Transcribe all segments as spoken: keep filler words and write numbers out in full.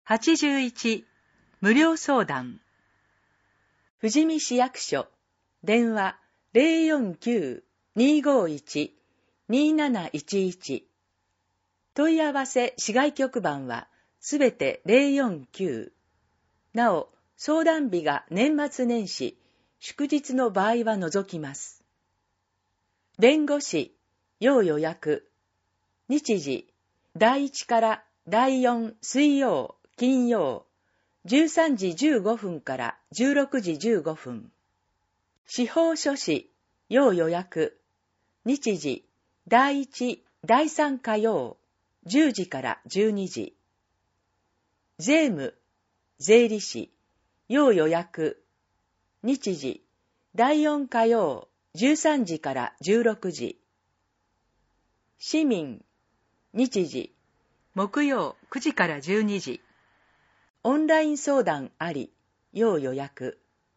はちじゅういち無料相談。富士見市役所電話 ゼロよんきゅう にーごーいち にーなないちいち。問い合わせ市外局番はすべてゼロよんきゅう。なお、相談日が年末年始、祝日の場合は除きます。弁護士要予約。日時だいいちからだいよん水曜金曜じゅうさんじじゅうごふんからじゅうろくじじゅうごふん。司法書士要予約。日時だいいちだいさん火曜じゅうじからじゅうにじ。税務税理士要予約。日時だいよん火曜じゅうさんじからじゅうろくじ。市民日時木曜くじからじゅうにじ。オンライン相談あり要予約。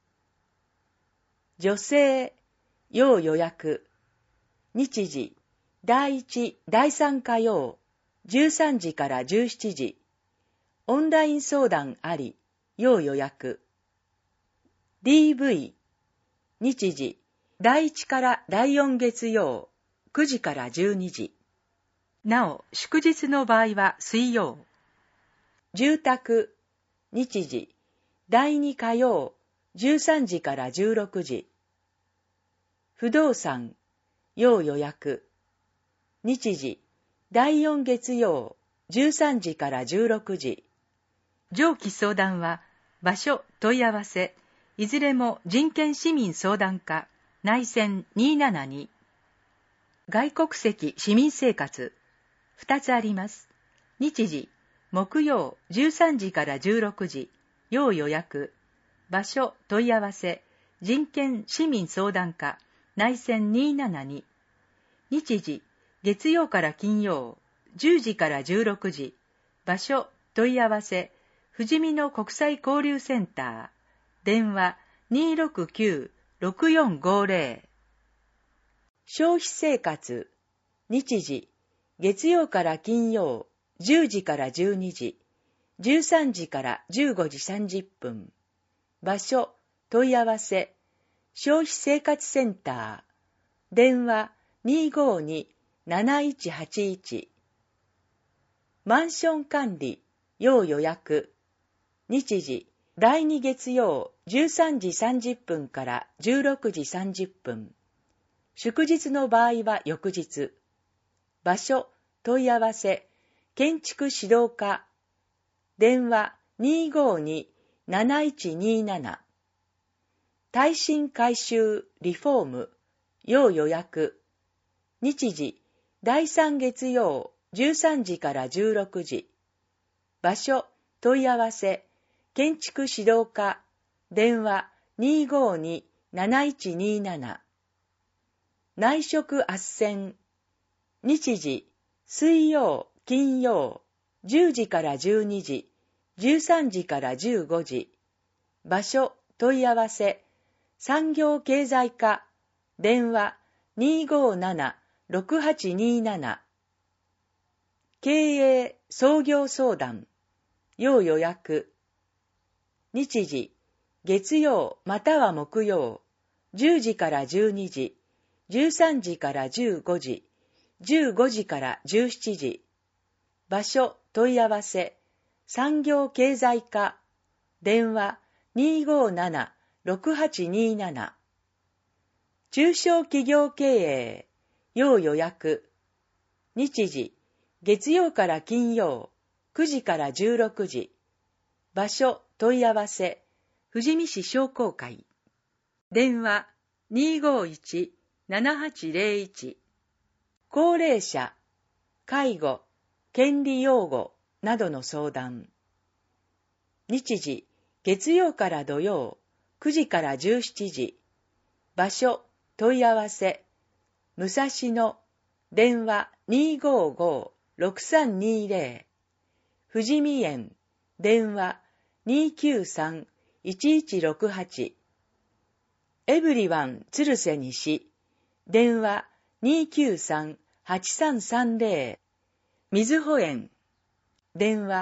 女性要予約。日時だいいちだいさん火曜じゅうさんじからじゅうしちじ。オンライン相談あり要予約。ディーブイ 日時だいいちからだいよん月曜くじからじゅうにじ。なお、祝日の場合は水曜。住宅日時だいに火曜じゅうさんじからじゅうろくじ。不動産要予約。日時だいよん月曜じゅうさんじからじゅうろくじ。上記相談は場所問い合わせいずれも人権市民相談課内線にーななに。外国籍市民生活ふたつあります。日時木曜じゅうさんじからじゅうろくじ要予約。場所問い合わせ人権市民相談課内線にーななに。日時月曜から金曜じゅうじからじゅうろくじ。場所問い合わせ富士見の国際交流センター電話 にーろくきゅう ろくよんごゼロ。消費生活日時月曜から金曜じゅうじからじゅうにじ、じゅうさんじからじゅうごじさんじゅっぷん。場所問い合わせ消費生活センター電話 にーごーに なないちはちいち。マンション管理要予約。日時だいに月曜じゅうさんじさんじゅっぷんからじゅうろくじさんじゅっぷん。祝日の場合は翌日。場所問い合わせ建築指導課電話 にーごーに なないちにーなな。耐震改修リフォーム要予約。日時だいさん月曜じゅうさんじからじゅうろくじ。場所問い合わせ建築指導課電話 にーごーに なないちにーなな。内職斡旋日時水曜金曜じゅうじからじゅうにじ、じゅうさんじからじゅうごじ。場所問い合わせ産業経済課電話 にーごーなな ろくはちにーなな。経営創業相談要予約。日時月曜または木曜じゅうじからじゅうにじ、じゅうさんじからじゅうごじ、じゅうごじからじゅうしちじ。場所問い合わせ産業経済課電話 にーごーなな ろくはちにーなな。中小企業経営要予約。日時月曜から金曜くじからじゅうろくじ。場所問い合わせ富士見市商工会電話 にーごーいち ななはちゼロいち。高齢者介護権利擁護などの相談。日時月曜から土曜くじからじゅうしちじ。場所問い合わせ武蔵野電話 にーごーごー ろくさんにーゼロ。富士見園電話 にーきゅうさん いちいちろくはち。エブリワン鶴瀬西電話 にーきゅうさん はちさんさんゼロ。みずほ園電話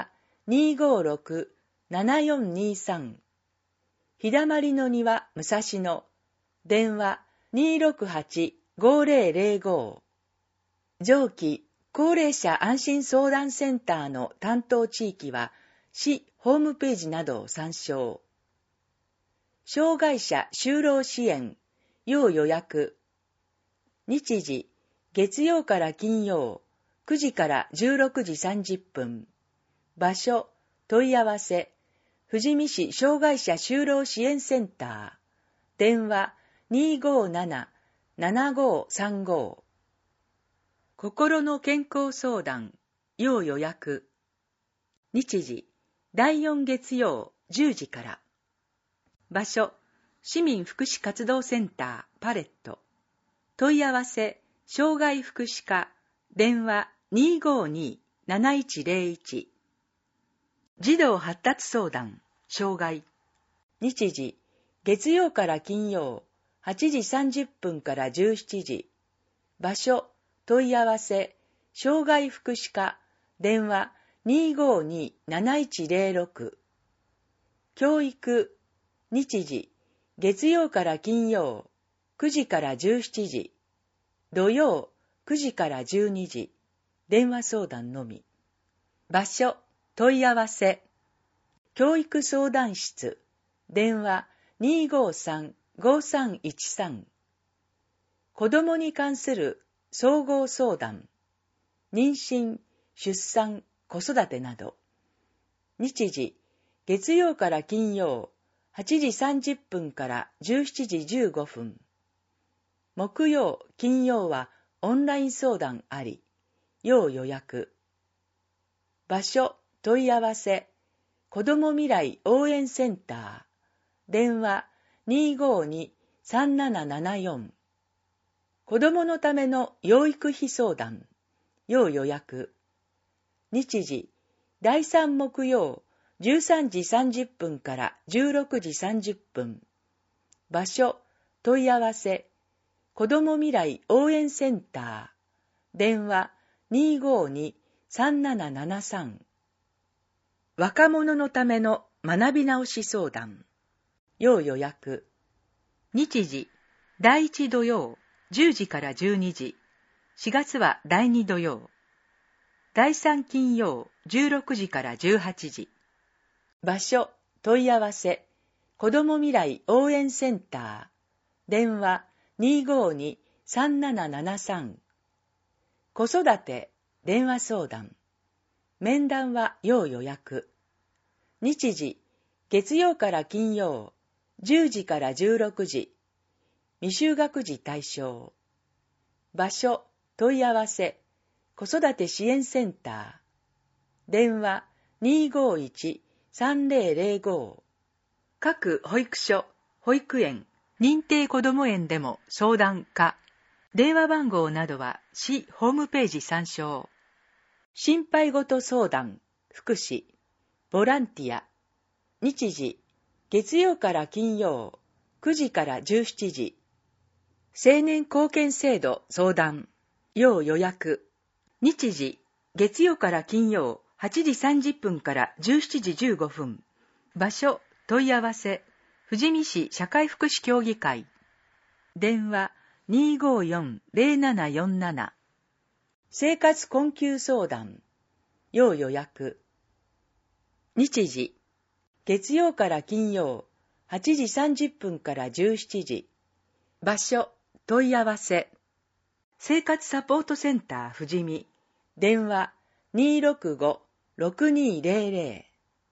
にーごーろく ななよんにーさん。日だまりの庭武蔵野。電話 にーろくはち ごーぜろぜろご。上記高齢者安心相談センターの担当地域は市ホームページなどを参照。障害者就労支援、要予約。日時、月曜から金曜、くじからじゅうろくじさんじゅっぷん。場所、問い合わせ、富士見市障害者就労支援センター。電話 にーごーなな ななごーさんご。心の健康相談、要予約。日時、だいよん月曜じゅうじから。場所、市民福祉活動センターパレット。問い合わせ、障害福祉課、電話 にーごーにー なないちぜろいち。児童発達相談、障害。日時、月曜から金曜、はちじさんじゅっぷんからじゅうしちじ。場所、問い合わせ、障害福祉課、電話 にーごーにー なないちぜろろく。教育、日時、月曜から金曜、くじからじゅうしちじ。土曜、くじからじゅうにじ。電話相談のみ。場所、問い合わせ。教育相談室、電話 にーごーさん ごーさんいちさん。子どもに関する総合相談、妊娠、出産、子育てなど。日時、月曜から金曜、はちじさんじゅっぷんからじゅうしちじじゅうごふん。木曜、金曜はオンライン相談あり、要予約。場所、問い合わせ、子ども未来応援センター、電話 にーごーにー さんななななよん。子どものための養育費相談、要予約。日時、だいさん木曜、じゅうさんじさんじゅっぷんからじゅうろくじさんじゅっぷん。場所、問い合わせ、子ども未来応援センター、電話 にーごーにー さんななななさん。若者のための学び直し相談、要予約。日時、だいいち土曜、じゅうじからじゅうにじ。しがつはだいに土曜。だいさん金曜、じゅうろくじからじゅうはちじ。場所、問い合わせ、子ども未来応援センター、電話 にーごーにー さんななななさん。子育て、電話相談。面談は要予約。日時、月曜から金曜、じゅうじからじゅうろくじ。未就学児対象。場所、問い合わせ、子育て支援センター。電話 にーごーいち さんぜろぜろご。各保育所、保育園、認定こども園でも相談可。電話番号などは市ホームページ参照。心配ごと相談、福祉、ボランティア。日時、月曜から金曜、くじからじゅうしちじ。青年貢献制度相談、要予約。日時、月曜から金曜、はちじさんじゅっぷんからじゅうしちじじゅうごふん。場所、問い合わせ、富士見市社会福祉協議会。電話 にーごーよん ぜろななよんなな。生活困窮相談、要予約。日時、月曜から金曜、はちじさんじゅっぷんからじゅうしちじ。場所、問い合わせ。生活サポートセンター富士見。電話 にーろくご ろくにーぜろぜろ。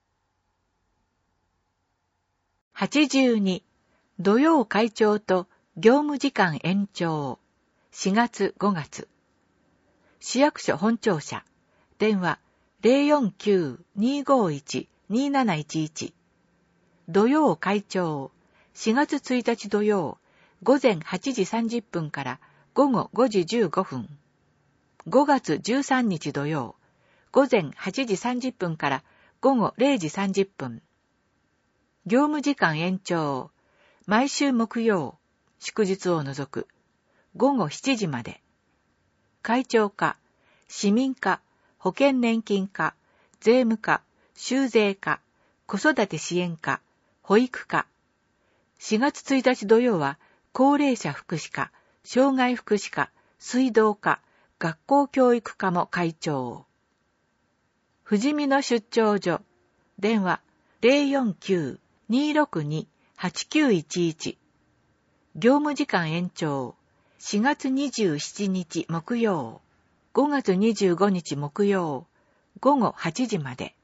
はちじゅうに土曜会長と業務時間延長。しがつごがつ。市役所本庁舎。電話 ゼロよんきゅう にーごーいち にーなないちいち。土曜会長。しがつついたち土曜。午前はちじさんじゅっぷんから午後ごじじゅうごふん。ごがつじゅうさんにち土曜。午前はちじさんじゅっぷんから午後れいじさんじゅっぷん。業務時間延長。毎週木曜、祝日を除く。午後しちじまで。会長課、市民課、保険年金課、税務課、 修税課、子育て支援課、保育課。しがつついたち土曜は、高齢者福祉課、障害福祉課、水道課、学校教育課も会長。富士見の出張所。電話 ゼロよんきゅう にーろくに はちきゅういちいち。業務時間延長。しがつにじゅうしちにち木曜。ごがつにじゅうごにち木曜。ごごはちじまで。